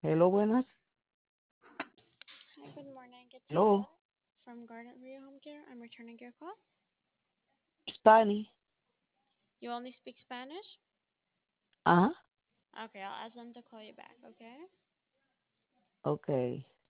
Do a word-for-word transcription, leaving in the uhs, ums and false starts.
Hello, buenas. Hi, good morning. It's Hello. Ella from Garden Rio Home Care. I'm returning your call. Spanish. You only speak Spanish? Ajá. Okay, I'll ask them to call you back, okay? Okay.